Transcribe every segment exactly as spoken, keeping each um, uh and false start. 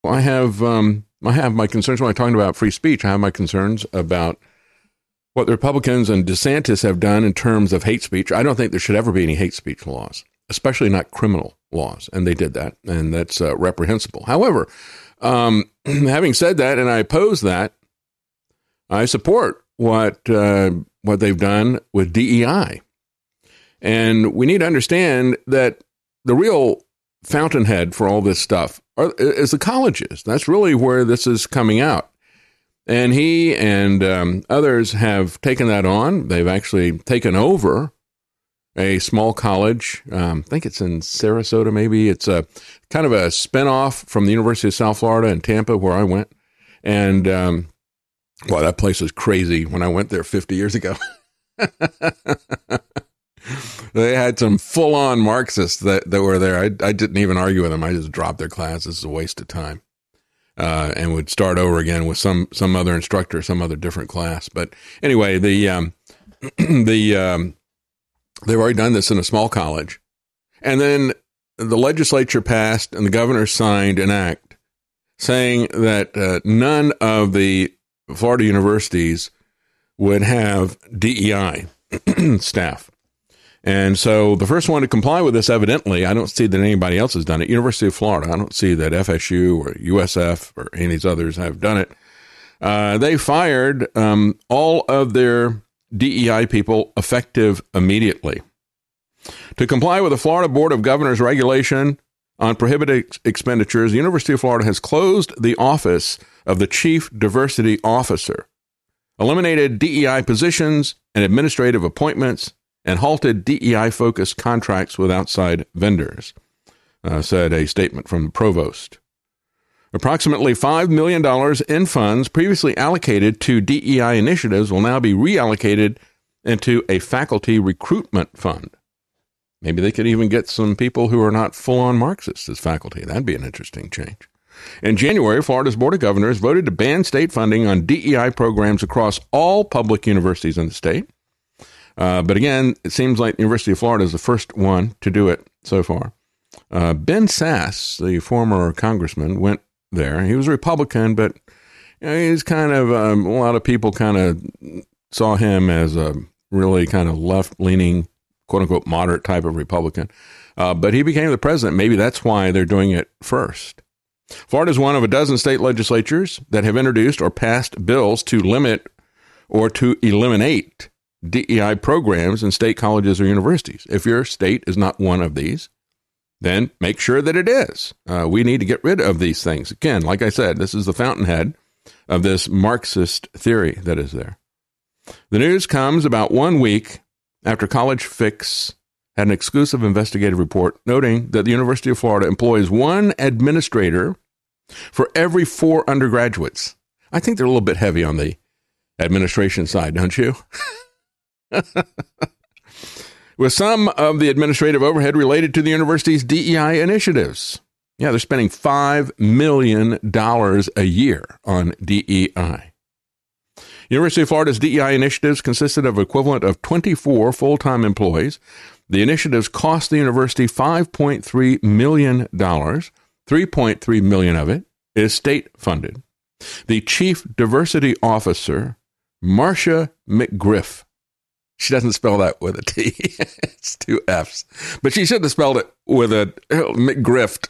I have um, I have my concerns when I'm talking about free speech. I have my concerns about what the Republicans and DeSantis have done in terms of hate speech. I don't think there should ever be any hate speech laws, especially not criminal laws. And they did that, and that's uh, reprehensible. However, um, having said that, and I oppose that, I support what uh, what they've done with D E I. And we need to understand that the real fountainhead for all this stuff are, is the colleges. That's really where this is coming out. And he and um, others have taken that on. They've actually taken over a small college. Um, I think it's in Sarasota, maybe. It's a kind of a spinoff from the University of South Florida in Tampa, where I went. And, um, well, that place was crazy when I went there fifty years ago. They had some full-on Marxists that, that were there. I, I didn't even argue with them. I just dropped their class. This is a waste of time. Uh, and would start over again with some some other instructor, some other different class. But anyway, the um, the um, they've already done this in a small college. And then the legislature passed and the governor signed an act saying that uh, none of the Florida universities would have D E I staff. And so the first one to comply with this, evidently, I don't see that anybody else has done it. University of Florida, I don't see that F S U or U S F or any of these others have done it. Uh, they fired um, all of their D E I people effective immediately. To comply with the Florida Board of Governors regulation on prohibited ex- expenditures, the University of Florida has closed the office of the Chief Diversity Officer, eliminated D E I positions and administrative appointments, and halted D E I-focused contracts with outside vendors, uh, said a statement from the provost. Approximately five million dollars in funds previously allocated to D E I initiatives will now be reallocated into a faculty recruitment fund. Maybe they could even get some people who are not full-on Marxists as faculty. That'd be an interesting change. In January, Florida's Board of Governors voted to ban state funding on D E I programs across all public universities in the state. Uh, but again, it seems like the University of Florida is the first one to do it so far. Uh, Ben Sasse, the former congressman, went there. He was a Republican, but you know, he's kind of, um, a lot of people kind of saw him as a really kind of left-leaning, quote-unquote, moderate type of Republican. Uh, but he became the president. Maybe that's why they're doing it first. Florida is one of a dozen state legislatures that have introduced or passed bills to limit or to eliminate D E I programs in state colleges or universities. If your state is not one of these, then make sure that it is. Uh, we need to get rid of these things. Again, like I said, this is the fountainhead of this Marxist theory that is there. The news comes about one week after College Fix had an exclusive investigative report noting that the University of Florida employs one administrator for every four undergraduates. I think they're a little bit heavy on the administration side, don't you? With some of the administrative overhead related to the university's D E I initiatives. Yeah, they're spending five million dollars a year on D E I. University of Florida's D E I initiatives consisted of equivalent of twenty-four full-time employees. The initiatives cost the university five point three million dollars. three point three million dollars of it is state-funded. The chief diversity officer, Marcia McGriff, she doesn't spell that with a T. It's two F's. But she should have spelled it with a oh, McGrift.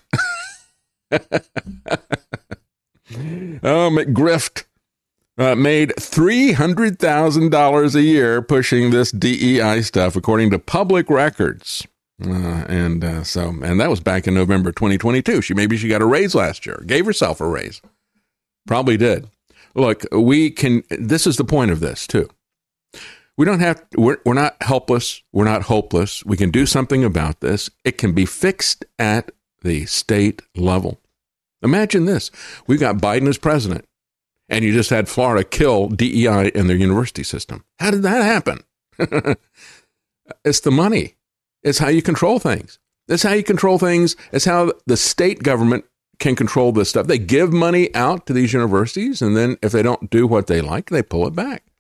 oh, McGrift uh, made three hundred thousand dollars a year pushing this D E I stuff, according to public records. Uh, and uh, so, and that was back in November twenty twenty-two. She maybe she got a raise last year, gave herself a raise. Probably did. Look, we can, this is the point of this too. We don't have, we're, we're not helpless. We're not hopeless. We can do something about this. It can be fixed at the state level. Imagine this. We've got Biden as president, and you just had Florida kill D E I in their university system. How did that happen? It's the money. It's how you control things. It's how you control things. It's how the state government can control this stuff. They give money out to these universities, and then if they don't do what they like, they pull it back.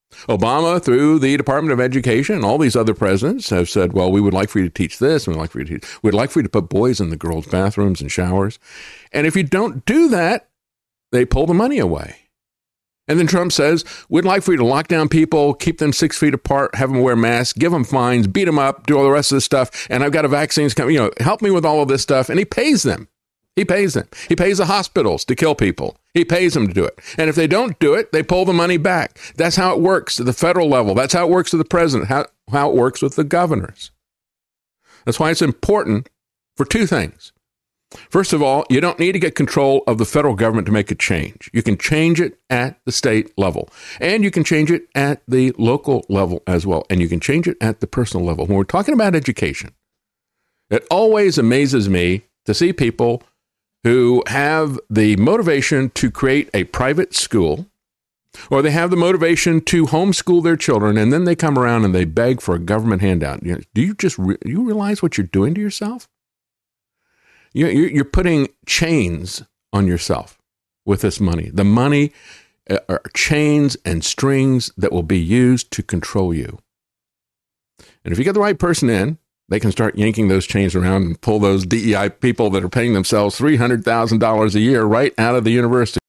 Obama, through the Department of Education, and all these other presidents have said, well, we would like for you to teach this, and we'd like for you to teach, we'd like for you to put boys in the girls' bathrooms and showers. And if you don't do that, they pull the money away. And then Trump says, we'd like for you to lock down people, keep them six feet apart, have them wear masks, give them fines, beat them up, do all the rest of this stuff. And I've got a vaccines coming, you know, help me with all of this stuff. And he pays them. He pays them. He pays the hospitals to kill people. He pays them to do it. And if they don't do it, they pull the money back. That's how it works at the federal level. That's how it works with the president, how, how it works with the governors. That's why it's important for two things. First of all, you don't need to get control of the federal government to make a change. You can change it at the state level, and you can change it at the local level as well, and you can change it at the personal level. When we're talking about education, it always amazes me to see people who have the motivation to create a private school, or they have the motivation to homeschool their children, and then they come around and they beg for a government handout. You know, do you just re- you realize what you're doing to yourself? You're putting chains on yourself with this money. The money are chains and strings that will be used to control you. And if you get the right person in, they can start yanking those chains around and pull those D E I people that are paying themselves three hundred thousand dollars a year right out of the university.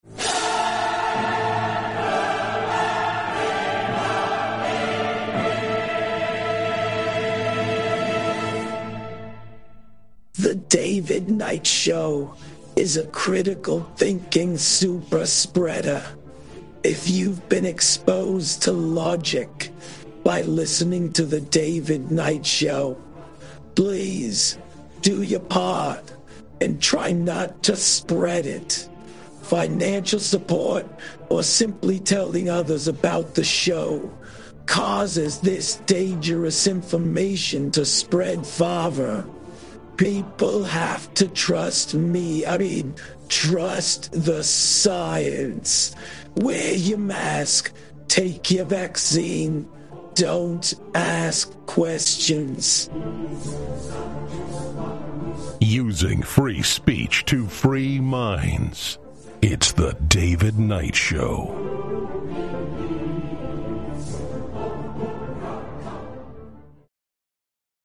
The David Knight Show is a critical thinking super spreader. If you've been exposed to logic by listening to the David Knight Show, please do your part and try not to spread it. Financial support or simply telling others about the show causes this dangerous information to spread farther. People have to trust me. I mean, trust the science. Wear your mask. Take your vaccine. Don't ask questions. Using free speech to free minds. It's the David Knight Show.